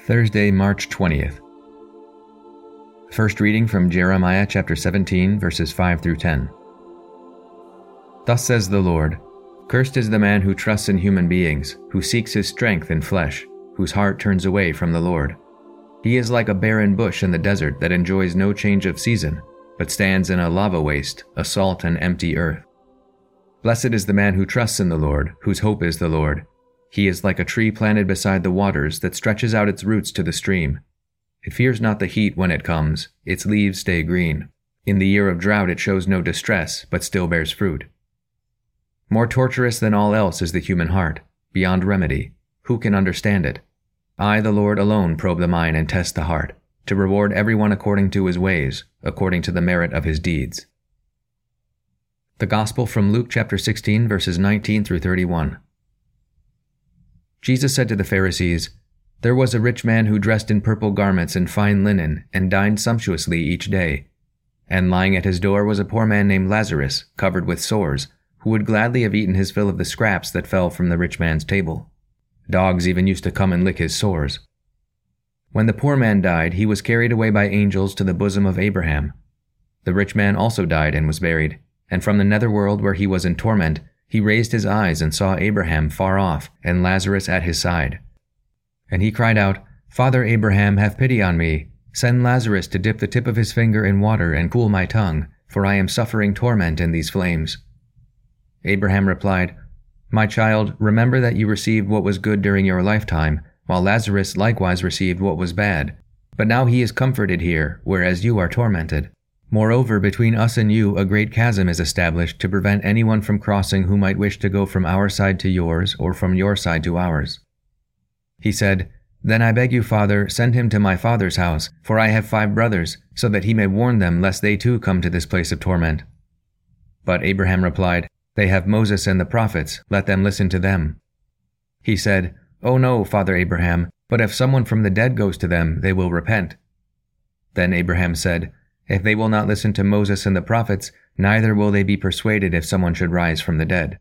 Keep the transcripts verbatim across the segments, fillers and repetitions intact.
Thursday, March twentieth. First reading from Jeremiah chapter seventeen, verses five through ten. Thus says the Lord, Cursed is the man who trusts in human beings, who seeks his strength in flesh, whose heart turns away from the Lord. He is like a barren bush in the desert that enjoys no change of season, but stands in a lava waste, a salt and empty earth. Blessed is the man who trusts in the Lord, whose hope is the Lord. He is like a tree planted beside the waters that stretches out its roots to the stream. It fears not the heat when it comes, its leaves stay green. In the year of drought it shows no distress, but still bears fruit. More torturous than all else is the human heart, beyond remedy. Who can understand it? I, the Lord, alone probe the mind and test the heart, to reward everyone according to his ways, according to the merit of his deeds. The Gospel from Luke chapter sixteen, verses nineteen through thirty-one. Jesus said to the Pharisees, There was a rich man who dressed in purple garments and fine linen, and dined sumptuously each day. And lying at his door was a poor man named Lazarus, covered with sores, who would gladly have eaten his fill of the scraps that fell from the rich man's table. Dogs even used to come and lick his sores. When the poor man died, he was carried away by angels to the bosom of Abraham. The rich man also died and was buried, and from the netherworld where he was in torment, he raised his eyes and saw Abraham far off, and Lazarus at his side. And he cried out, Father Abraham, have pity on me. Send Lazarus to dip the tip of his finger in water and cool my tongue, for I am suffering torment in these flames. Abraham replied, My child, remember that you received what was good during your lifetime, while Lazarus likewise received what was bad. But now he is comforted here, whereas you are tormented. Moreover, between us and you a great chasm is established to prevent anyone from crossing who might wish to go from our side to yours or from your side to ours. He said, Then I beg you, Father, send him to my father's house, for I have five brothers, so that he may warn them lest they too come to this place of torment. But Abraham replied, They have Moses and the prophets, let them listen to them. He said, Oh no, Father Abraham, but if someone from the dead goes to them, they will repent. Then Abraham said, If they will not listen to Moses and the prophets, neither will they be persuaded if someone should rise from the dead.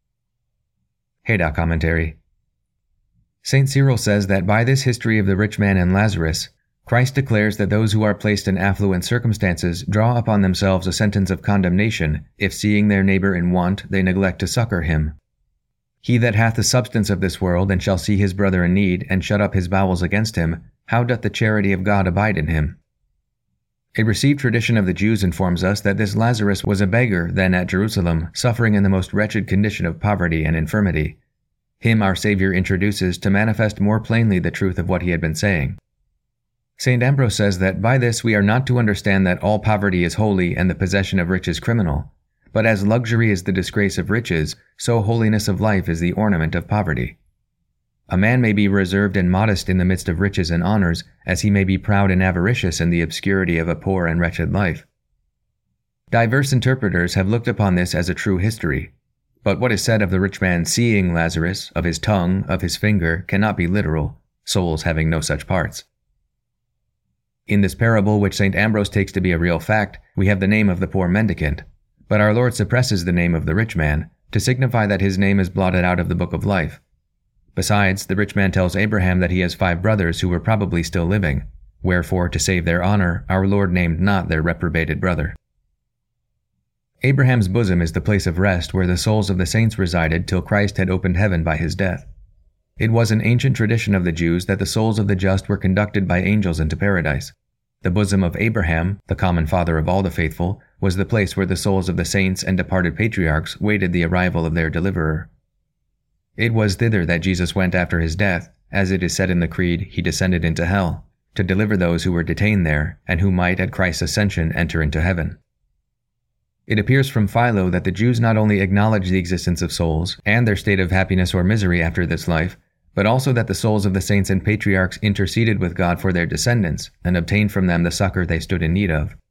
Haydock Commentary. Saint Cyril says that by this history of the rich man and Lazarus, Christ declares that those who are placed in affluent circumstances draw upon themselves a sentence of condemnation if, seeing their neighbor in want, they neglect to succor him. He that hath the substance of this world and shall see his brother in need and shut up his bowels against him, how doth the charity of God abide in him? A received tradition of the Jews informs us that this Lazarus was a beggar then at Jerusalem, suffering in the most wretched condition of poverty and infirmity. Him our Savior introduces to manifest more plainly the truth of what he had been saying. Saint Ambrose says that by this we are not to understand that all poverty is holy and the possession of riches criminal, but as luxury is the disgrace of riches, so holiness of life is the ornament of poverty. A man may be reserved and modest in the midst of riches and honors, as he may be proud and avaricious in the obscurity of a poor and wretched life. Diverse interpreters have looked upon this as a true history, but what is said of the rich man seeing Lazarus, of his tongue, of his finger, cannot be literal, souls having no such parts. In this parable, which Saint Ambrose takes to be a real fact, we have the name of the poor mendicant, but our Lord suppresses the name of the rich man, to signify that his name is blotted out of the book of life. Besides, the rich man tells Abraham that he has five brothers who were probably still living, wherefore, to save their honor, our Lord named not their reprobated brother. Abraham's bosom is the place of rest where the souls of the saints resided till Christ had opened heaven by his death. It was an ancient tradition of the Jews that the souls of the just were conducted by angels into paradise. The bosom of Abraham, the common father of all the faithful, was the place where the souls of the saints and departed patriarchs waited the arrival of their deliverer. It was thither that Jesus went after his death, as it is said in the Creed, he descended into hell, to deliver those who were detained there, and who might at Christ's ascension enter into heaven. It appears from Philo that the Jews not only acknowledge the existence of souls and their state of happiness or misery after this life, but also that the souls of the saints and patriarchs interceded with God for their descendants and obtained from them the succor they stood in need of.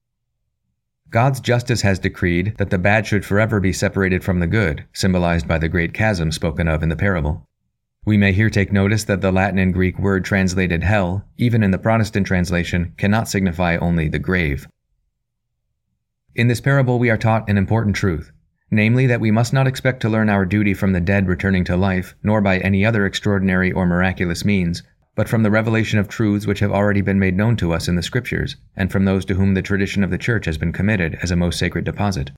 God's justice has decreed that the bad should forever be separated from the good, symbolized by the great chasm spoken of in the parable. We may here take notice that the Latin and Greek word translated hell, even in the Protestant translation, cannot signify only the grave. In this parable we are taught an important truth, namely that we must not expect to learn our duty from the dead returning to life, nor by any other extraordinary or miraculous means, but from the revelation of truths which have already been made known to us in the Scriptures, and from those to whom the tradition of the Church has been committed as a most sacred deposit.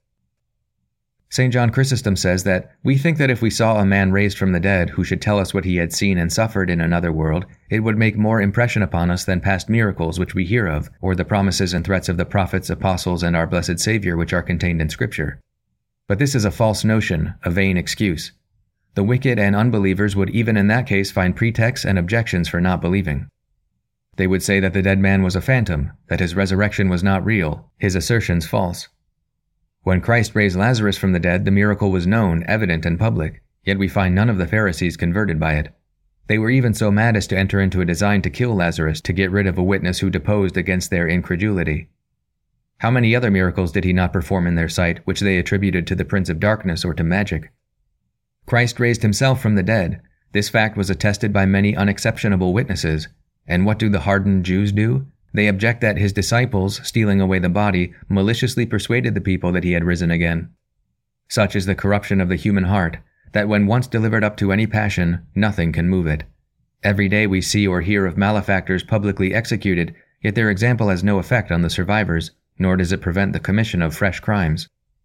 Saint John Chrysostom says that, "We think that if we saw a man raised from the dead who should tell us what he had seen and suffered in another world, it would make more impression upon us than past miracles which we hear of, or the promises and threats of the prophets, apostles, and our blessed Savior which are contained in Scripture." But this is a false notion, a vain excuse. The wicked and unbelievers would even in that case find pretexts and objections for not believing. They would say that the dead man was a phantom, that his resurrection was not real, his assertions false. When Christ raised Lazarus from the dead, the miracle was known, evident, and public, yet we find none of the Pharisees converted by it. They were even so mad as to enter into a design to kill Lazarus to get rid of a witness who deposed against their incredulity. How many other miracles did he not perform in their sight, which they attributed to the prince of darkness or to magic? Christ raised himself from the dead. This fact was attested by many unexceptionable witnesses. And what do the hardened Jews do? They object that his disciples, stealing away the body, maliciously persuaded the people that he had risen again. Such is the corruption of the human heart, that when once delivered up to any passion, nothing can move it. Every day we see or hear of malefactors publicly executed, yet their example has no effect on the survivors, nor does it prevent the commission of fresh crimes.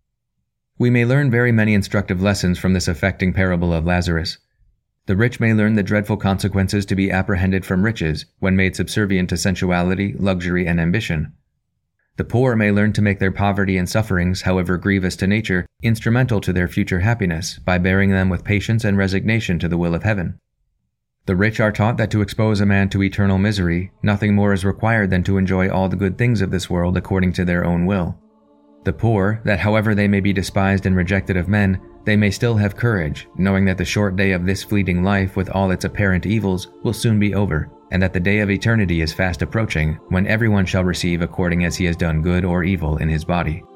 We may learn very many instructive lessons from this affecting parable of Lazarus. The rich may learn the dreadful consequences to be apprehended from riches when made subservient to sensuality, luxury, and ambition. The poor may learn to make their poverty and sufferings, however grievous to nature, instrumental to their future happiness by bearing them with patience and resignation to the will of heaven. The rich are taught that to expose a man to eternal misery, nothing more is required than to enjoy all the good things of this world according to their own will. The poor, that however they may be despised and rejected of men, they may still have courage, knowing that the short day of this fleeting life with all its apparent evils will soon be over, and that the day of eternity is fast approaching, when everyone shall receive according as he has done good or evil in his body.